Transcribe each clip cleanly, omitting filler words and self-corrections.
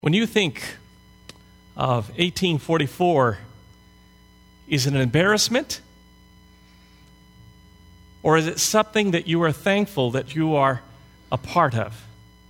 When you think of 1844, is it an embarrassment? Or is it something that you are thankful that you are a part of?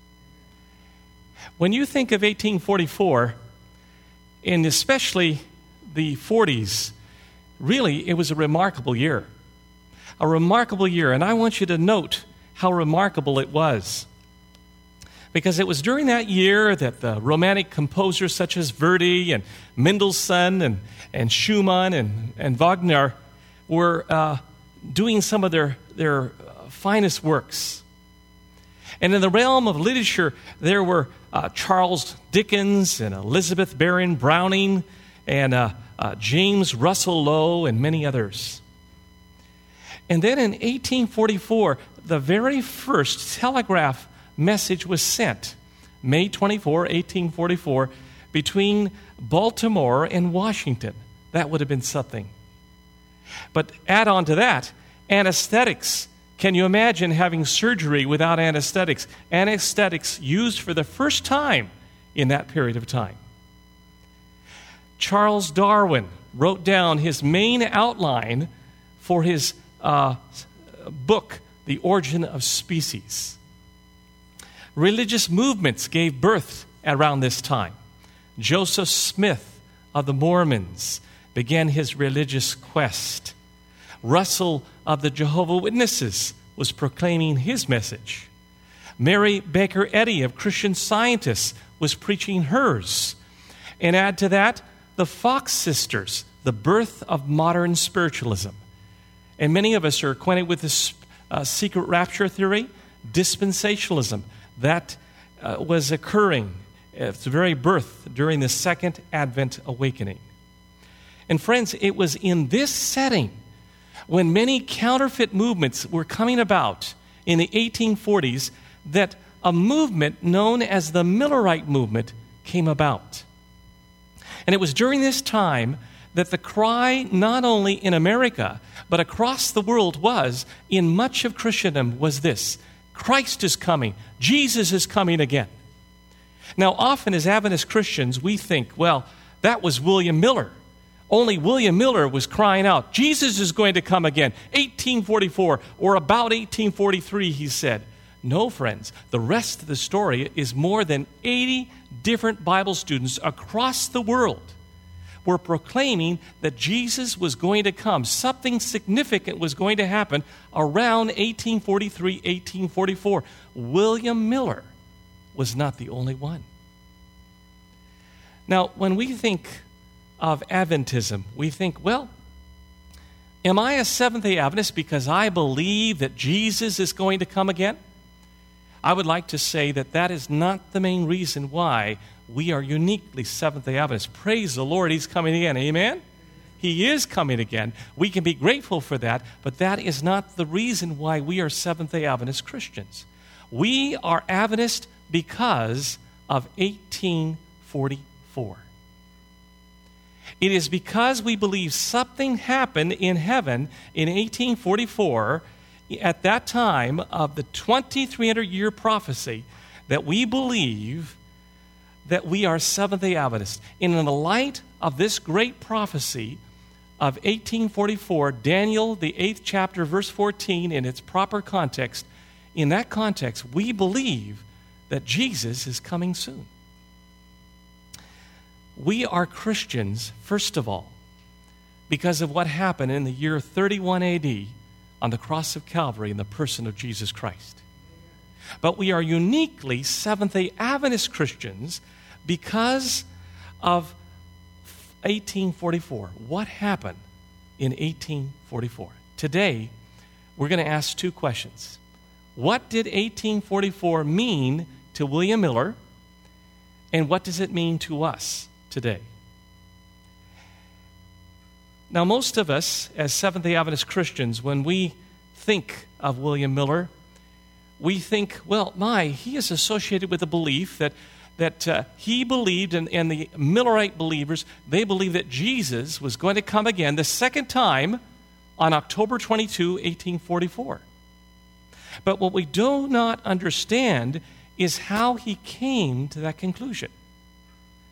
When you think of 1844, and especially the 40s, really it was a remarkable year. A remarkable year, and I want you to note how remarkable it was. Because it was during that year that the Romantic composers such as Verdi and Mendelssohn and Schumann and Wagner were doing some of their finest works. And in the realm of literature, there were Charles Dickens and Elizabeth Barrett Browning and James Russell Lowe and many others. And then in 1844, the very first telegraph message was sent, May 24, 1844, between Baltimore and Washington. That would have been something. But add on to that, anesthetics. Can you imagine having surgery without anesthetics? Anesthetics used for the first time in that period of time. Charles Darwin wrote down his main outline for his book, The Origin of Species. Religious movements gave birth around this time. Joseph Smith of the Mormons began his religious quest. Russell of the Jehovah's Witnesses was proclaiming his message. Mary Baker Eddy of Christian Scientists was preaching hers. And add to that, the Fox sisters, the birth of modern spiritualism. And many of us are acquainted with this secret rapture theory, dispensationalism. That was occurring at its very birth during the Second Advent Awakening. And friends, it was in this setting when many counterfeit movements were coming about in the 1840s that a movement known as the Millerite movement came about. And it was during this time that the cry, not only in America, but across the world was, in much of Christendom, was this: Christ is coming. Jesus is coming again. Now, often as Adventist Christians, we think, well, that was William Miller. Only William Miller was crying out, Jesus is going to come again. 1844 or about 1843, he said. No, friends, the rest of the story is more than 80 different Bible students across the world were proclaiming that Jesus was going to come. Something significant was going to happen around 1843, 1844. William Miller was not the only one. Now, when we think of Adventism, we think, well, am I a Seventh-day Adventist because I believe that Jesus is going to come again? I would like to say that that is not the main reason why we are uniquely Seventh-day Adventists. Praise the Lord, He's coming again. Amen? He is coming again. We can be grateful for that, but that is not the reason why we are Seventh-day Adventist Christians. We are Adventist because of 1844. It is because we believe something happened in heaven in 1844 at that time of the 2300-year prophecy that we believe that we are Seventh-day Adventists. And in the light of this great prophecy of 1844, Daniel, the 8th chapter, verse 14, in its proper context, in that context, we believe that Jesus is coming soon. We are Christians, first of all, because of what happened in the year 31 AD on the cross of Calvary in the person of Jesus Christ. But we are uniquely Seventh-day Adventist Christians because of 1844. What happened in 1844? Today, we're going to ask two questions. What did 1844 mean to William Miller, and what does it mean to us today? Now, most of us, as Seventh-day Adventist Christians, when we think of William Miller, we think, well, he is associated with the belief that he believed, and the Millerite believers, they believed that Jesus was going to come again the second time on October 22, 1844. But what we do not understand is how he came to that conclusion.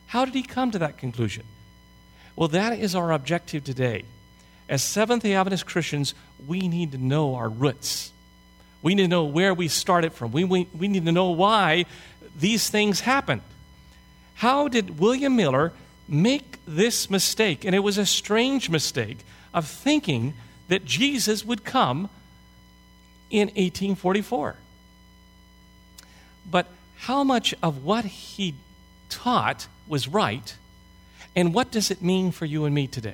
How did he come to that conclusion? Well, that is our objective today. As Seventh-day Adventist Christians, we need to know our roots. We need to know where we started from. We need to know why these things happened. How did William Miller make this mistake? And it was a strange mistake of thinking that Jesus would come in 1844. But how much of what he taught was right, and what does it mean for you and me today?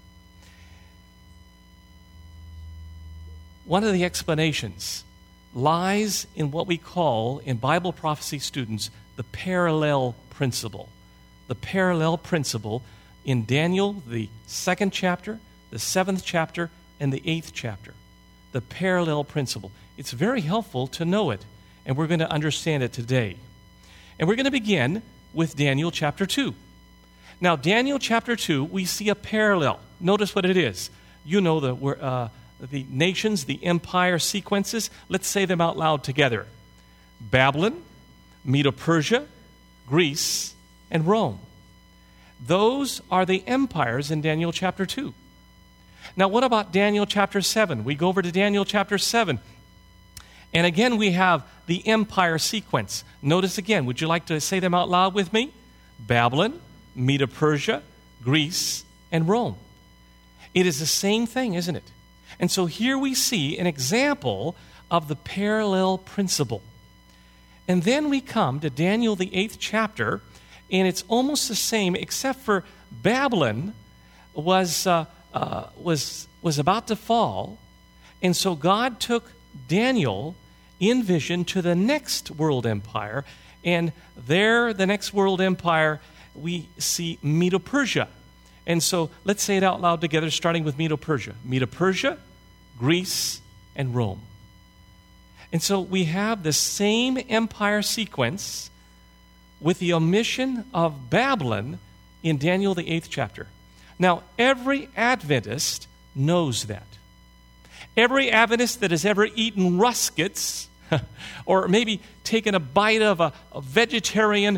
One of the explanations lies in what we call, in Bible prophecy students, the parallel principle. The parallel principle in Daniel, the 2nd chapter, the 7th chapter, and the 8th chapter. The parallel principle. It's very helpful to know it, and we're going to understand it today. And we're going to begin with Daniel chapter 2. Now, Daniel chapter 2, we see a parallel. Notice what it is. You know the nations, the empire sequences. Let's say them out loud together. Babylon, Medo-Persia, Greece, and Rome. Those are the empires in Daniel chapter 2. Now, what about Daniel chapter 7? We go over to Daniel chapter 7. And again, we have the empire sequence. Notice again, would you like to say them out loud with me? Babylon, Medo-Persia, Greece, and Rome. It is the same thing, isn't it? And so here we see an example of the parallel principle. And then we come to Daniel, the 8th chapter, and it's almost the same, except for Babylon was about to fall, and so God took Daniel in vision to the next world empire, and there, the next world empire, we see Medo-Persia. And so let's say it out loud together, starting with Medo-Persia. Medo-Persia, Greece, and Rome. And so we have the same empire sequence with the omission of Babylon in Daniel, the 8th chapter. Now, every Adventist knows that. Every Adventist that has ever eaten ruskets or maybe taken a bite of a vegetarian,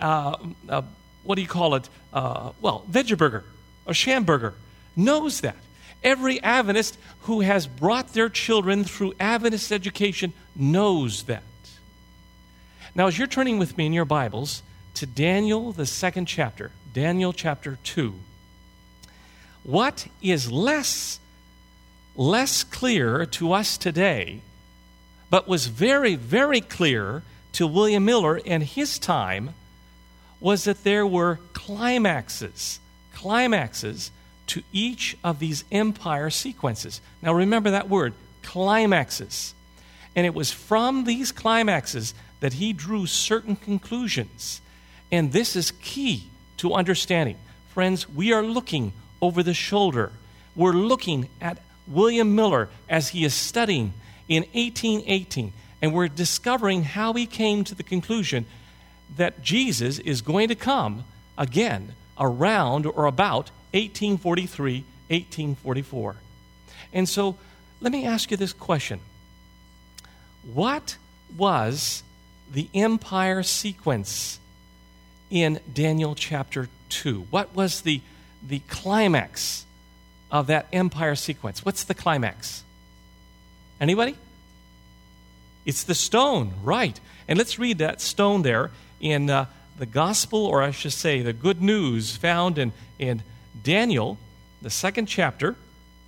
Vegaburger or Schamburger knows that. Every Adventist who has brought their children through Adventist education knows that. Now, as you're turning with me in your Bibles to Daniel, the 2nd chapter, Daniel chapter 2, what is less clear to us today, but was very, very clear to William Miller in his time, was that there were climaxes to each of these empire sequences. Now remember that word, climaxes. And it was from these climaxes that he drew certain conclusions. And this is key to understanding. Friends, we are looking over the shoulder. We're looking at William Miller as he is studying in 1818, and we're discovering how he came to the conclusion that Jesus is going to come again around or about 1843, 1844. And so let me ask you this question. What was the empire sequence in Daniel chapter 2? What was the climax of that empire sequence? What's the climax? Anybody? It's the stone, right. And let's read that stone there in the gospel, or I should say the good news found in Daniel, the 2nd chapter.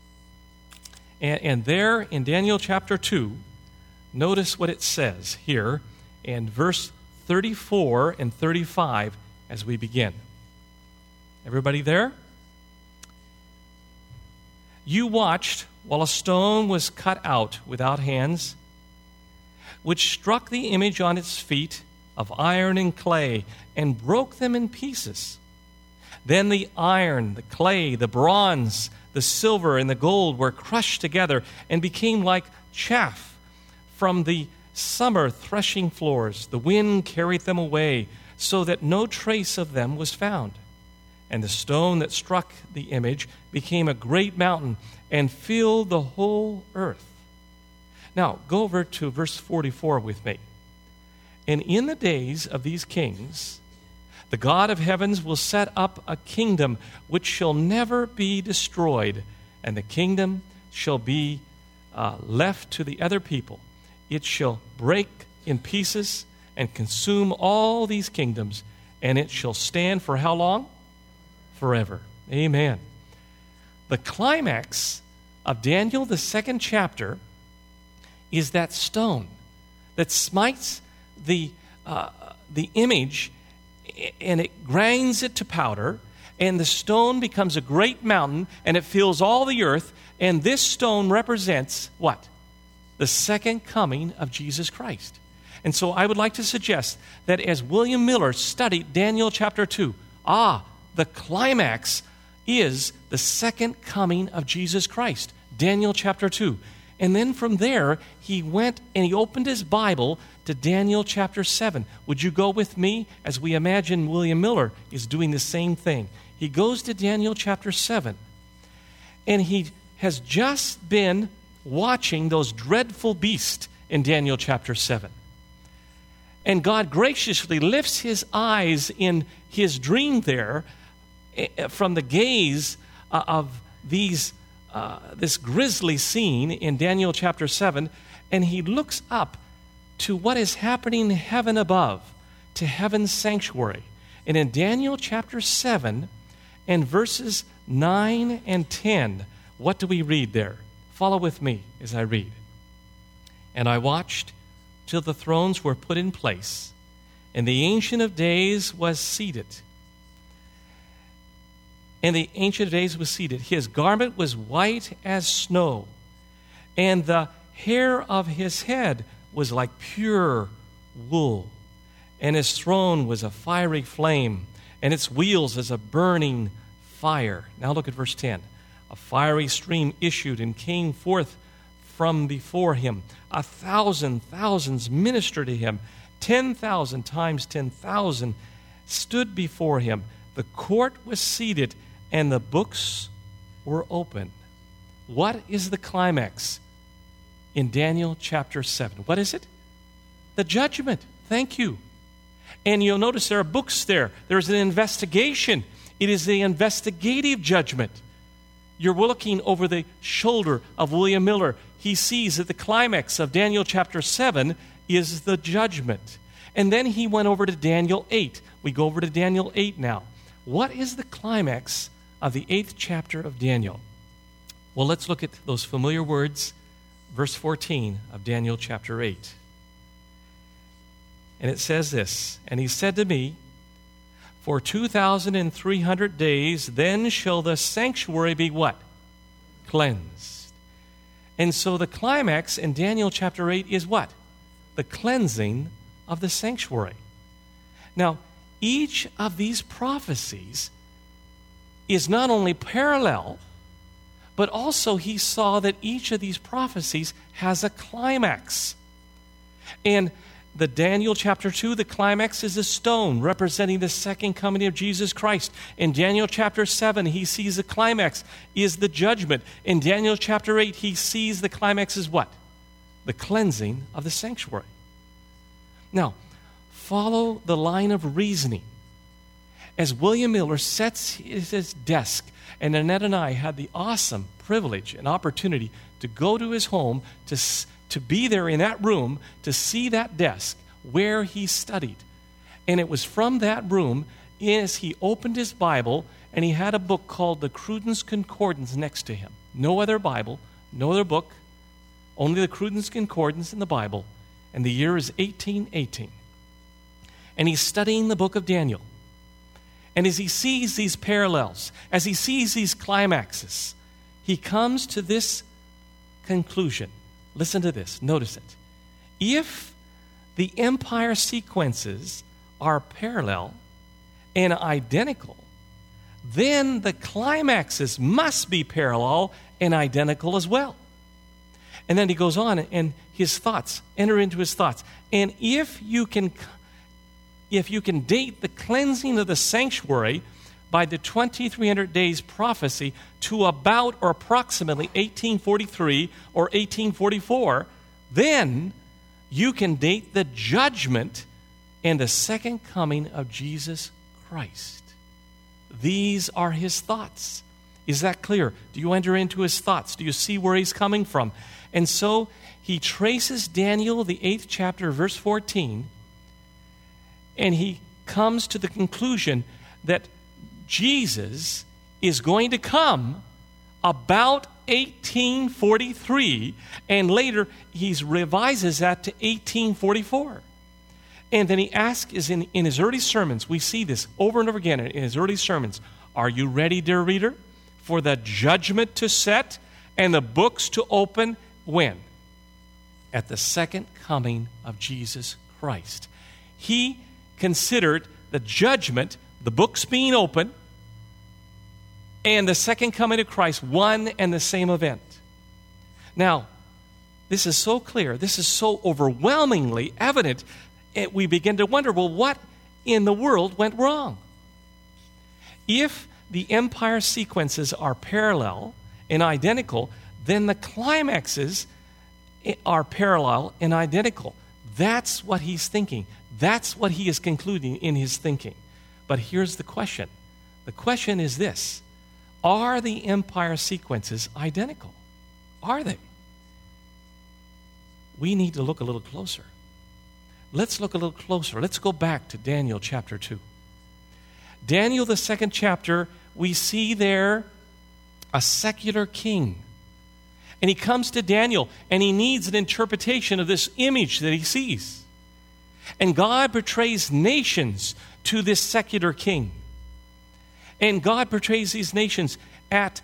And there in Daniel chapter 2, notice what it says here in verse 34 and 35 as we begin. Everybody there? You watched while a stone was cut out without hands, which struck the image on its feet of iron and clay and broke them in pieces. Then the iron, the clay, the bronze, the silver, and the gold were crushed together and became like chaff from the summer threshing floors. The wind carried them away so that no trace of them was found. And the stone that struck the image became a great mountain and filled the whole earth. Now, go over to verse 44 with me. And in the days of these kings, The God of heavens will set up a kingdom which shall never be destroyed, and the kingdom shall be left to the other people. It shall break in pieces and consume all these kingdoms, and it shall stand for how long? Forever. Amen. The climax of Daniel, the 2nd chapter, is that stone that smites the image, and it grinds it to powder, and the stone becomes a great mountain, and it fills all the earth, and this stone represents what? The second coming of Jesus Christ. And so I would like to suggest that as William Miller studied Daniel chapter 2, the climax is the second coming of Jesus Christ, Daniel chapter 2. And then from there, he went and he opened his Bible to Daniel chapter 7. Would you go with me as we imagine William Miller is doing the same thing? He goes to Daniel chapter 7, and he has just been watching those dreadful beasts in Daniel chapter 7. And God graciously lifts his eyes in his dream there from the gaze of this grisly scene in Daniel chapter 7, and he looks up to what is happening in heaven above, to heaven's sanctuary. And in Daniel chapter 7 and verses 9 and 10, what do we read there? Follow with me as I read. And I watched till the thrones were put in place, and the Ancient of Days was seated. And the Ancient of Days was seated. His garment was white as snow, and the hair of his head was like pure wool. And his throne was a fiery flame, and its wheels as a burning fire. Now look at verse 10. A fiery stream issued and came forth from before him. 1,000 thousands ministered to him. 10,000 times 10,000 stood before him. The court was seated, and the books were open. What is the climax in Daniel chapter 7? What is it? The judgment. Thank you. And you'll notice there are books there. There's an investigation. It is the investigative judgment. You're looking over the shoulder of William Miller. He sees that the climax of Daniel chapter 7 is the judgment. And then he went over to Daniel 8. We go over to Daniel 8 now. What is the climax of the 8th chapter of Daniel? Well, let's look at those familiar words, verse 14 of Daniel chapter 8. And it says this, and he said to me, for 2,300 days, then shall the sanctuary be what? Cleansed. And so the climax in Daniel chapter 8 is what? The cleansing of the sanctuary. Now, each of these prophecies is not only parallel, but also he saw that each of these prophecies has a climax. And the Daniel chapter 2, the climax is a stone representing the second coming of Jesus Christ. In Daniel chapter 7, he sees the climax is the judgment. In Daniel chapter 8, he sees the climax is what? The cleansing of the sanctuary. Now, follow the line of reasoning. As William Miller sets his desk, and Annette and I had the awesome privilege and opportunity to go to his home, to be there in that room, to see that desk where he studied. And it was from that room, as he opened his Bible, and he had a book called the Cruden's Concordance next to him. No other Bible, no other book, only the Cruden's Concordance in the Bible. And the year is 1818. And he's studying the book of Daniel. And as he sees these parallels, as he sees these climaxes, he comes to this conclusion. Listen to this. Notice it. If the empire sequences are parallel and identical, then the climaxes must be parallel and identical as well. And then he goes on, and his thoughts enter into his thoughts. And if you can date the cleansing of the sanctuary by the 2,300 days prophecy to about or approximately 1843 or 1844, then you can date the judgment and the second coming of Jesus Christ. These are his thoughts. Is that clear? Do you enter into his thoughts? Do you see where he's coming from? And so he traces Daniel, the 8th chapter, verse 14, and he comes to the conclusion that Jesus is going to come about 1843, and later he revises that to 1844. And then he asks, in his early sermons, we see this over and over again in his early sermons, are you ready, dear reader, for the judgment to set and the books to open? When? At the second coming of Jesus Christ. He considered the judgment, the books being open, and the second coming of Christ one and the same event. Now, this is so clear, this is so overwhelmingly evident, we begin to wonder, well, what in the world went wrong? If the empire sequences are parallel and identical, then the climaxes are parallel and identical. That's what he's thinking. That's what he is concluding in his thinking. But here's the question. The question is this: are the empire sequences identical? Are they? We need to look a little closer. Let's look a little closer. Let's go back to Daniel chapter 2. Daniel, the 2nd chapter, we see there a secular king. And he comes to Daniel, and he needs an interpretation of this image that he sees. And God portrays nations to this secular king. And God portrays these nations at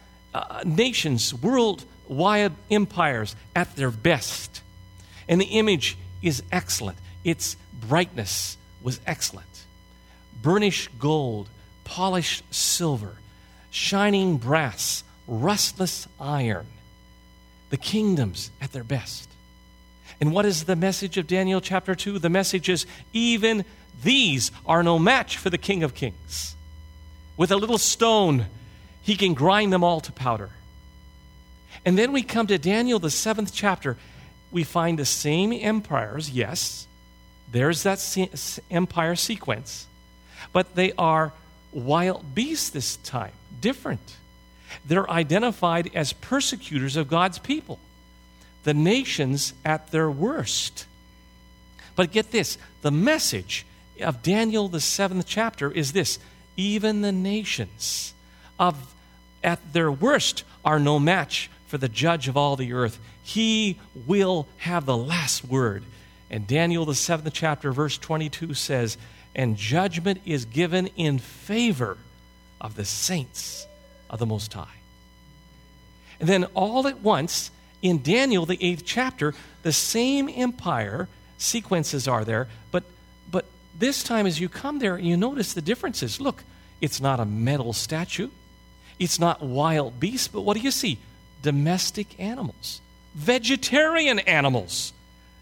worldwide empires at their best. And the image is excellent. Its brightness was excellent. Burnished gold, polished silver, shining brass, rustless iron. The kingdoms at their best. And what is the message of Daniel chapter 2? The message is, even these are no match for the King of Kings. With a little stone, he can grind them all to powder. And then we come to Daniel, the 7th chapter. We find the same empires, yes. There's that empire sequence. But they are wild beasts this time, different. They're identified as persecutors of God's people, the nations at their worst. But get this, the message of Daniel, the 7th chapter, is this: even the nations at their worst are no match for the judge of all the earth. He will have the last word. And Daniel, the 7th chapter, verse 22 says, and judgment is given in favor of the saints of the Most High. And then all at once, in Daniel, the 8th chapter, the same empire sequences are there, but this time as you come there, you notice the differences. Look, it's not a metal statue. It's not wild beasts, but what do you see? Domestic animals. Vegetarian animals.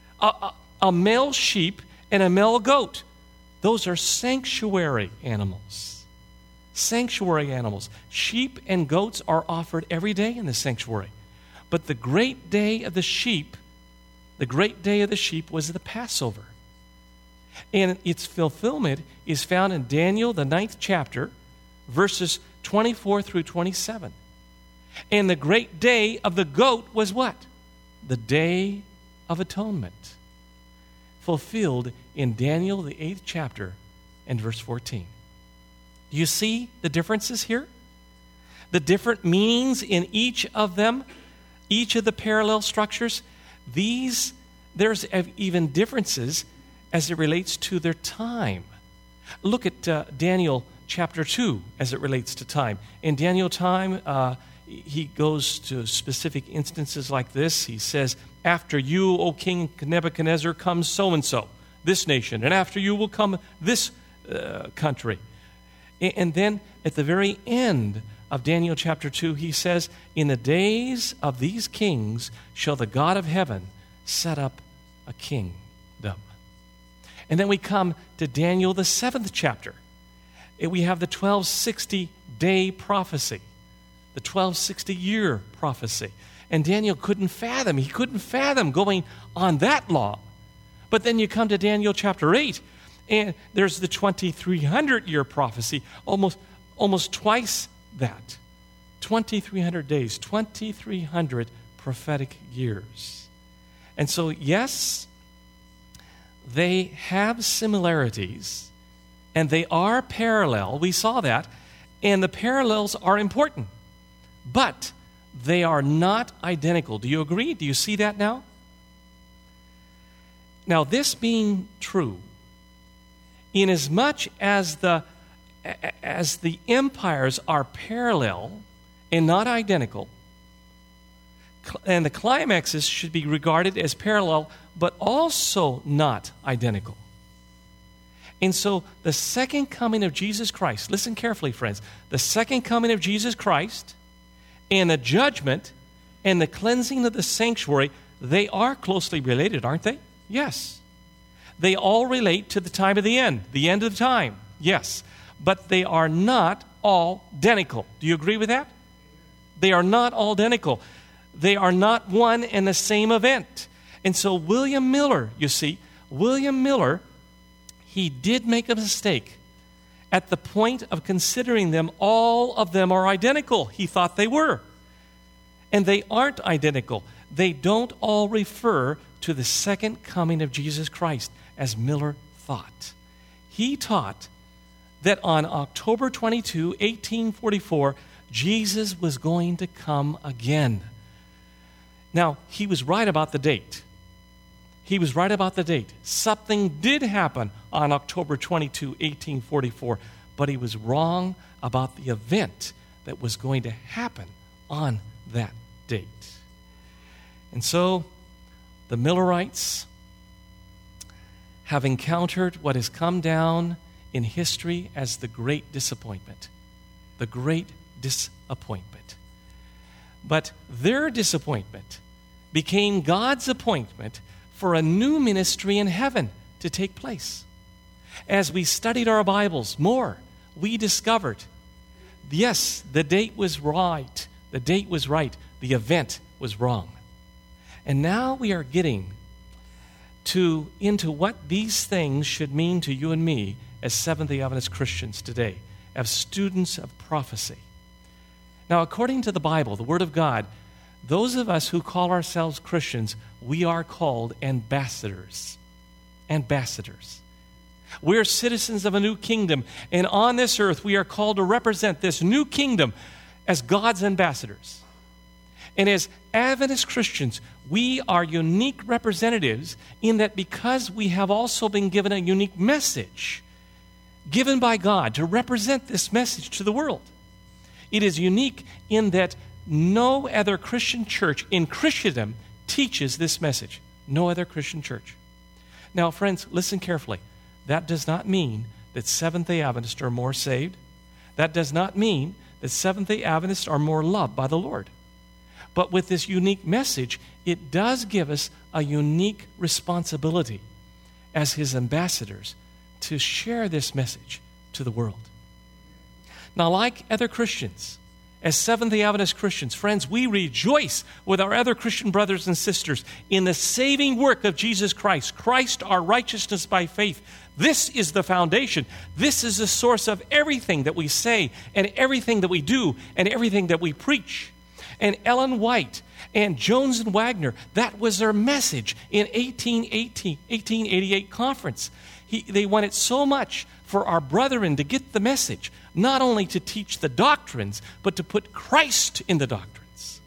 A male sheep and a male goat. Those are sanctuary animals. Sanctuary animals. Sheep and goats are offered every day in the sanctuary. But the great day of the sheep was the Passover. And its fulfillment is found in Daniel, the 9th chapter, verses 24 through 27. And the great day of the goat was what? The Day of Atonement. Fulfilled in Daniel, the 8th chapter, and verse 14. Do you see the differences here? The different meanings in each of them, each of the parallel structures. There's even differences as it relates to their time. Look at Daniel chapter 2 as it relates to time. In Daniel time, he goes to specific instances like this. He says, after you, O King Nebuchadnezzar, comes so-and-so, this nation, and after you will come this country. And then at the very end of Daniel chapter 2, he says, in the days of these kings shall the God of heaven set up a kingdom. And then we come to Daniel, the 7th chapter. We have the 1260-day prophecy, the 1260-year prophecy. And Daniel couldn't fathom going on that long. But then you come to Daniel chapter 8, And there's the 2,300-year prophecy, almost twice that. 2,300 days, 2,300 prophetic years. And so, yes, they have similarities, and they are parallel. We saw that, and the parallels are important. But they are not identical. Do you agree? Do you see that now? Now, this being true, inasmuch as the empires are parallel and not identical, and the climaxes should be regarded as parallel, but also not identical. And so the second coming of Jesus Christ, listen carefully, friends, the second coming of Jesus Christ and the judgment and the cleansing of the sanctuary, they are closely related, aren't they? Yes. They all relate to the time of the end of time, yes. But they are not all identical. Do you agree with that? They are not all identical. They are not one and the same event. And so William Miller, you see, he did make a mistake at the point of considering them. All of them are identical. He thought they were. And they aren't identical. They don't all refer to the second coming of Jesus Christ, as Miller thought. He taught that on October 22, 1844, Jesus was going to come again. Now, he was right about the date. Something did happen on October 22, 1844, but he was wrong about the event that was going to happen on that date. And so, the Millerites have encountered what has come down in history as the Great Disappointment. The Great Disappointment. But their disappointment became God's appointment for a new ministry in heaven to take place. As we studied our Bibles more, we discovered, yes, the date was right. The event was wrong. And now we are getting into what these things should mean to you and me as Seventh-day Adventist Christians today, as students of prophecy. Now, according to the Bible, the Word of God, those of us who call ourselves Christians, we are called ambassadors. Ambassadors. We're citizens of a new kingdom, and on this earth we are called to represent this new kingdom as God's ambassadors. And as Adventist Christians, we are unique representatives in that because we have also been given a unique message given by God to represent this message to the world. It is unique in that no other Christian church in Christendom teaches this message. No other Christian church. Now, friends, listen carefully. That does not mean that Seventh-day Adventists are more saved. That does not mean that Seventh-day Adventists are more loved by the Lord. But with this unique message, it does give us a unique responsibility as His ambassadors to share this message to the world. Now, like other Christians, as Seventh-day Adventist Christians, friends, we rejoice with our other Christian brothers and sisters in the saving work of Jesus Christ. Christ, our righteousness by faith. This is the foundation. This is the source of everything that we say and everything that we do and everything that we preach. And Ellen White and Jones and Wagner, that was their message in 1888 conference. They wanted so much for our brethren to get the message, not only to teach the doctrines, but to put Christ in the doctrines.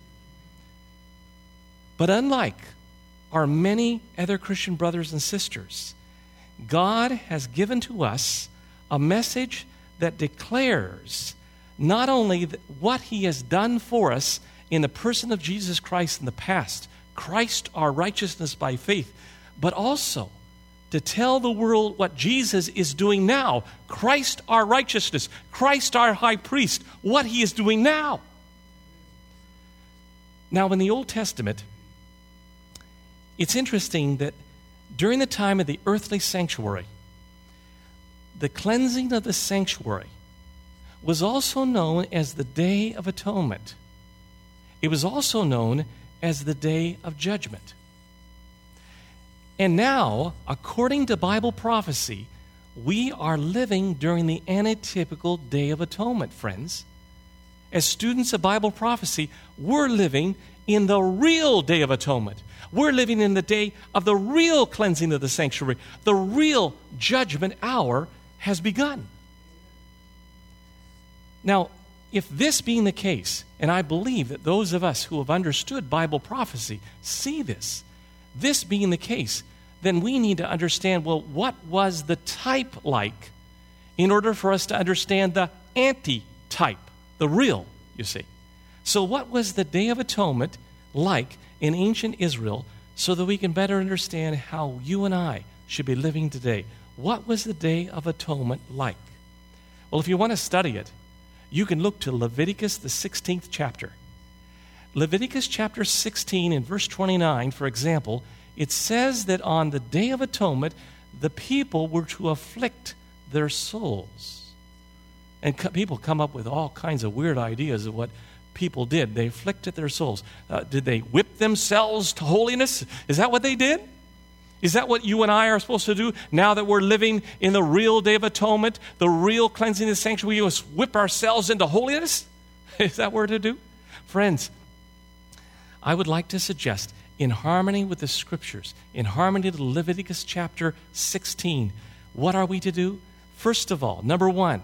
But unlike our many other Christian brothers and sisters, God has given to us a message that declares not only what He has done for us in the person of Jesus Christ in the past, Christ our righteousness by faith, but also to tell the world what Jesus is doing now. Christ our righteousness, Christ our high priest, what He is doing now. Now, in the Old Testament, it's interesting that during the time of the earthly sanctuary, the cleansing of the sanctuary was also known as the Day of Atonement. It was also known as the Day of Judgment. And now, according to Bible prophecy, we are living during the antitypical Day of Atonement, friends. As students of Bible prophecy, we're living in the real Day of Atonement. We're living in the day of the real cleansing of the sanctuary. The real judgment hour has begun. Now, if this being the case, and I believe that those of us who have understood Bible prophecy see this being the case, then we need to understand, well, what was the type like in order for us to understand the anti-type, the real, you see. So what was the Day of Atonement like in ancient Israel so that we can better understand how you and I should be living today? What was the Day of Atonement like? Well, if you want to study it, you can look to Leviticus, the 16th chapter. Leviticus chapter 16 and verse 29, for example, it says that on the Day of Atonement, the people were to afflict their souls. And people come up with all kinds of weird ideas of what people did. They afflicted their souls. Did they whip themselves to holiness? Is that what they did? Is that what you and I are supposed to do now that we're living in the real Day of Atonement, the real cleansing of the sanctuary? We must whip ourselves into holiness? Is that what we're to do? Friends, I would like to suggest, in harmony with the Scriptures, in harmony with Leviticus chapter 16, what are we to do? First of all, number one,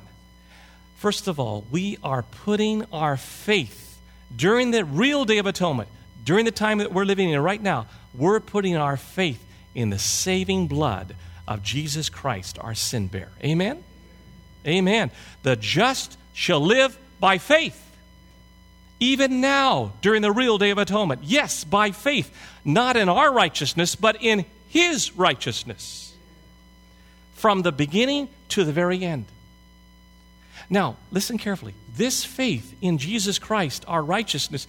we are putting our faith during the real Day of Atonement, during the time that we're living in right now, we're putting our faith in the saving blood of Jesus Christ, our sin bearer. Amen? Amen. The just shall live by faith. Even now, during the real Day of Atonement. Yes, by faith. Not in our righteousness, but in His righteousness. From the beginning to the very end. Now, listen carefully. This faith in Jesus Christ, our righteousness,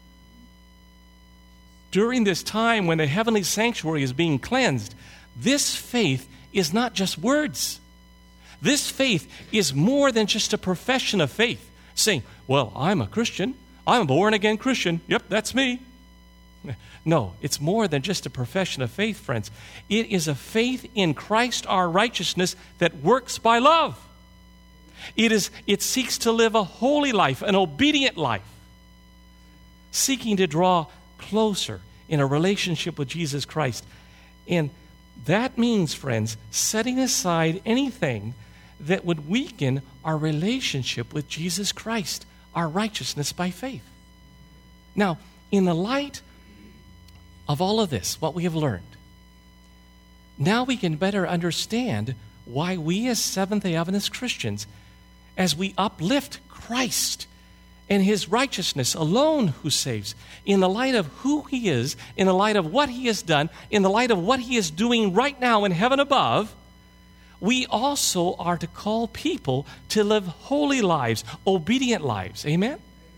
during this time when the heavenly sanctuary is being cleansed, this faith is not just words. This faith is more than just a profession of faith, saying, well, I'm a Christian. I'm a born-again Christian. Yep, that's me. No, it's more than just a profession of faith, friends. It is a faith in Christ, our righteousness, that works by love. It seeks to live a holy life, an obedient life, seeking to draw closer in a relationship with Jesus Christ. And that means, friends, setting aside anything that would weaken our relationship with Jesus Christ, our righteousness by faith. Now, in the light of all of this, what we have learned, now we can better understand why we as Seventh-day Adventist Christians, as we uplift Christ and His righteousness alone who saves, in the light of who He is, in the light of what He has done, in the light of what He is doing right now in heaven above, we also are to call people to live holy lives, obedient lives. Amen?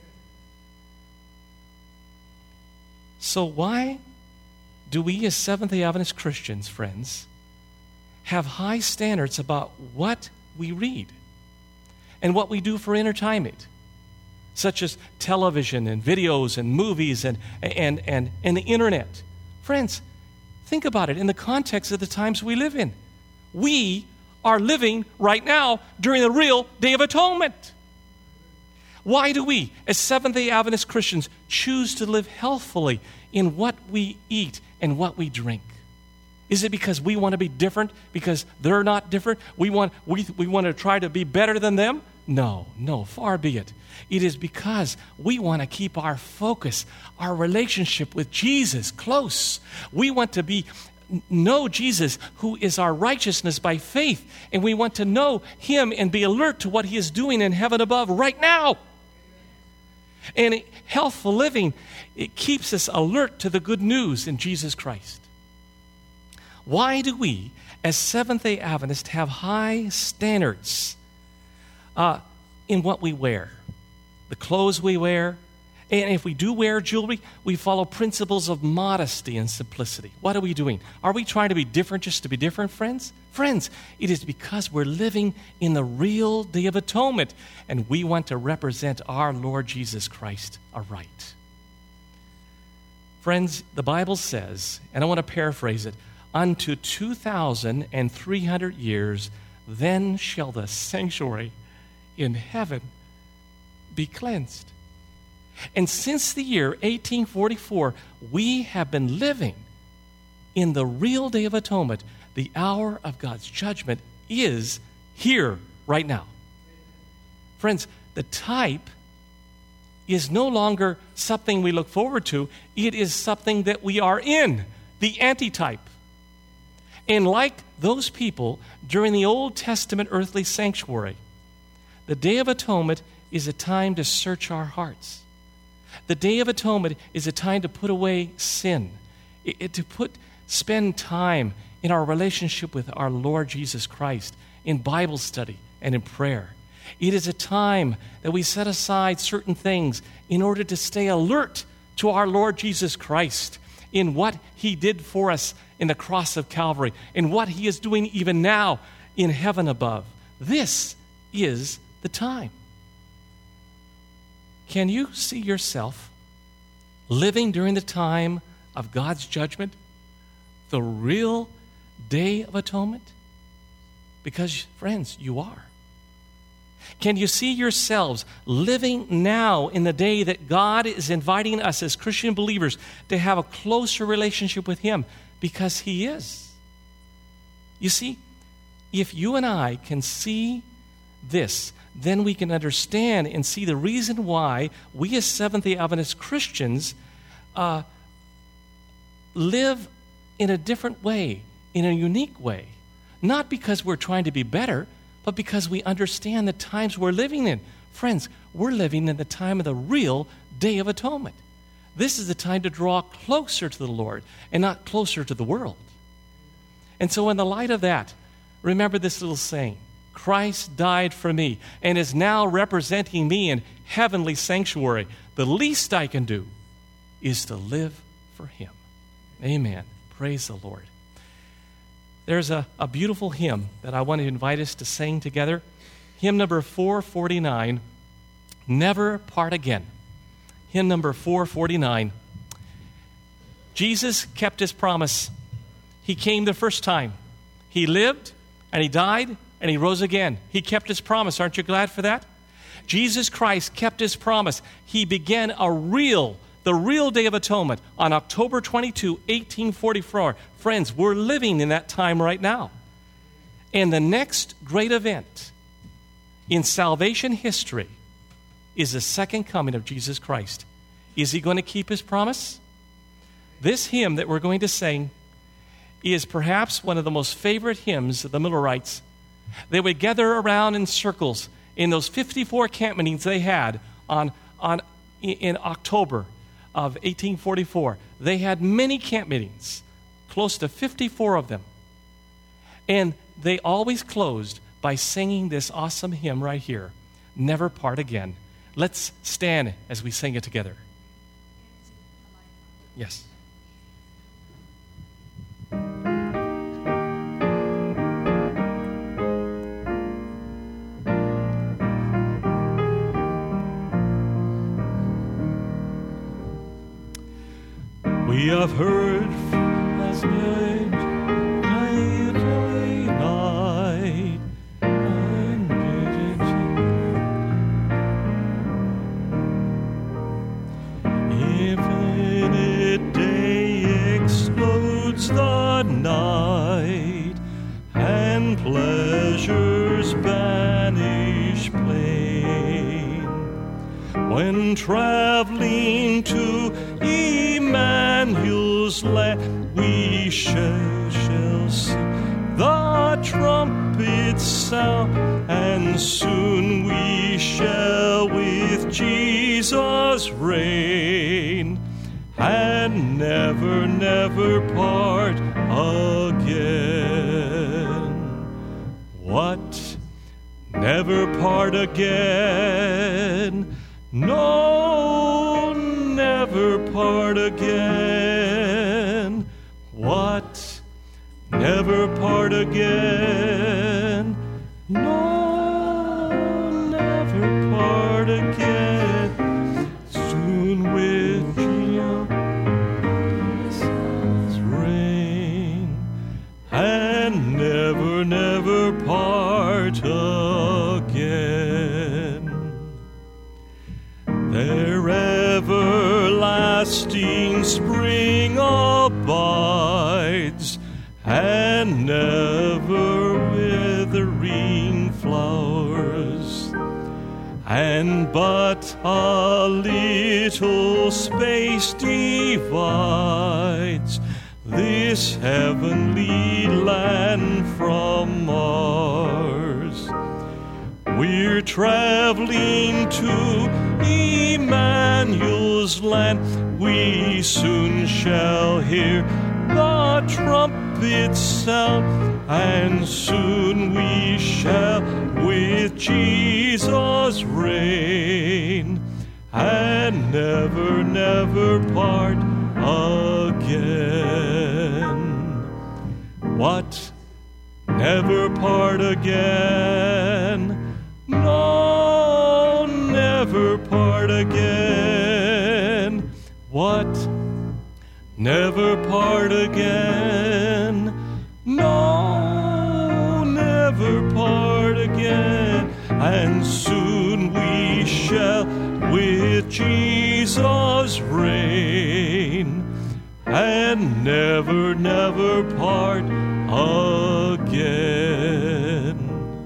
So why do we as Seventh-day Adventist Christians, friends, have high standards about what we read and what we do for entertainment, such as television and videos and movies and the internet? Friends, think about it in the context of the times we live in. We are living right now during the real Day of Atonement. Why do we, as Seventh-day Adventist Christians, choose to live healthfully in what we eat and what we drink? Is it because we want to be different, because they're not different? We want to try to be better than them? No, far be it. It is because we want to keep our focus, our relationship with Jesus close. We want to know Jesus, who is our righteousness by faith, and we want to know Him and be alert to what He is doing in heaven above right now. And healthful living, it keeps us alert to the good news in Jesus Christ. Why do we, as Seventh-day Adventists, have high standards in what we wear, the clothes we wear? And if we do wear jewelry, we follow principles of modesty and simplicity. What are we doing? Are we trying to be different just to be different, friends? Friends, it is because we're living in the real Day of Atonement, and we want to represent our Lord Jesus Christ aright. Friends, the Bible says, and I want to paraphrase it, unto 2,300 years then shall the sanctuary in heaven be cleansed. And since the year 1844, we have been living in the real Day of Atonement. The hour of God's judgment is here right now. Friends, the type is no longer something we look forward to. It is something that we are in, the antitype. And like those people during the Old Testament earthly sanctuary, the Day of Atonement is a time to search our hearts. The Day of Atonement is a time to put away sin, spend time in our relationship with our Lord Jesus Christ, in Bible study and in prayer. It is a time that we set aside certain things in order to stay alert to our Lord Jesus Christ in what He did for us in the cross of Calvary and what He is doing even now in heaven above. This is the time. Can you see yourself living during the time of God's judgment, the real Day of Atonement? Because, friends, you are. Can you see yourselves living now in the day that God is inviting us as Christian believers to have a closer relationship with Him? Because He is. You see, if you and I can see this, then we can understand and see the reason why we as Seventh-day Adventist Christians live in a different way, in a unique way. Not because we're trying to be better, but because we understand the times we're living in. Friends, we're living in the time of the real Day of Atonement. This is the time to draw closer to the Lord and not closer to the world. And so in the light of that, remember this little saying, Christ died for me and is now representing me in heavenly sanctuary. The least I can do is to live for Him. Amen. Praise the Lord. There's a beautiful hymn that I want to invite us to sing together. Hymn number 449, Never Part Again. Hymn number 449. Jesus kept His promise. He came the first time. He lived, and He died, and He rose again. He kept His promise. Aren't you glad for that? Jesus Christ kept His promise. He began the real Day of Atonement on October 22, 1844. Friends, we're living in that time right now. And the next great event in salvation history is the second coming of Jesus Christ. Is He going to keep His promise? This hymn that we're going to sing is perhaps one of the most favorite hymns of the Millerites. They would gather around in circles in those 54 camp meetings they had in October of 1844. They had many camp meetings, close to 54 of them. And they always closed by singing this awesome hymn right here, Never Part Again. Let's stand as we sing it together. Yes. We have heard last night, night, infinite day explodes the night, and pleasures banish plain. When traveling to Emmanuel's land, we shall see the trumpets sound, and soon we shall with Jesus reign, and never, never part again. What? Never part again? No, never part again. What? Never part again. No, never part again. Soon with Jesus reign, and never, never part their everlasting spring abides, and never withering flowers. And but a little space divides this heavenly land from Mars. We're traveling to Emmanuel's land. We soon shall hear the trumpet sound, and soon we shall with Jesus reign, and never, never part again. What? Never part again? No, never part again. What? Never part again? No, never part again. And soon we shall with Jesus reign, and never, never part again.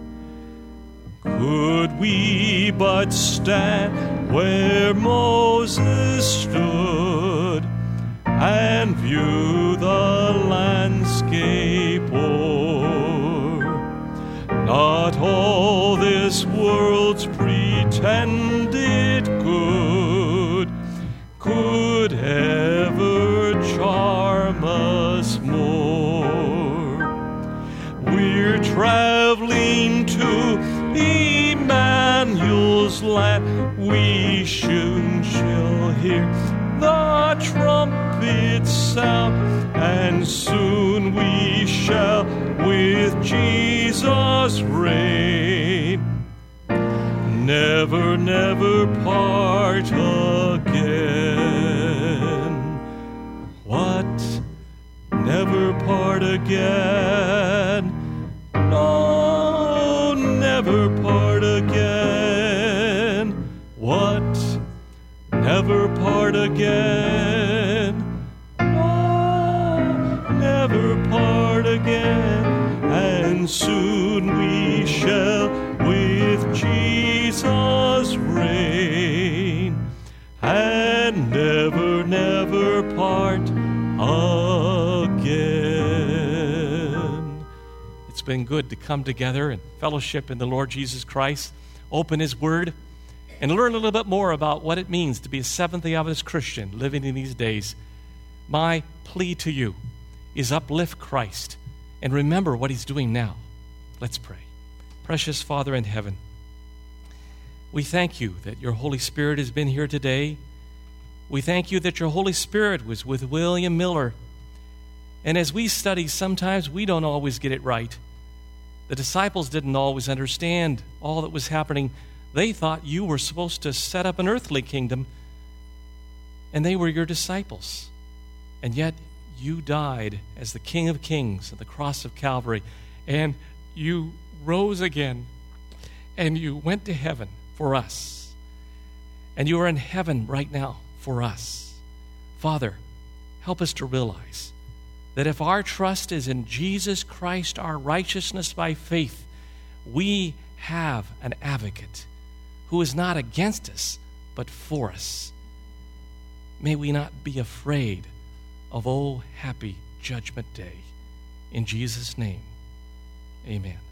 Could we but stand where Moses stood and view the landscape o'er, not all this world's pretended good could ever charm us more. We're traveling to Emmanuel's land. We soon shall hear the trumpet sound, and soon we shall with Jesus reign, never, never part again. What? Never part again? No, never part again. What? Never part again? No, never part again. And soon we shall with Jesus reign, and never, never part again. It's been good to come together and fellowship in the Lord Jesus Christ, open His Word, and learn a little bit more about what it means to be a Seventh-day Adventist Christian living in these days. My plea to you is uplift Christ and remember what He's doing now. Let's pray. Precious Father in heaven, we thank you that your Holy Spirit has been here today. We thank you that your Holy Spirit was with William Miller. And as we study, sometimes we don't always get it right. The disciples didn't always understand all that was happening. They thought you were supposed to set up an earthly kingdom, and they were your disciples. And yet you died as the King of Kings at the cross of Calvary, and you rose again, and you went to heaven for us. And you are in heaven right now for us. Father, help us to realize that if our trust is in Jesus Christ, our righteousness by faith, we have an advocate who is not against us, but for us. May we not be afraid of, oh, happy judgment day. In Jesus' name, amen.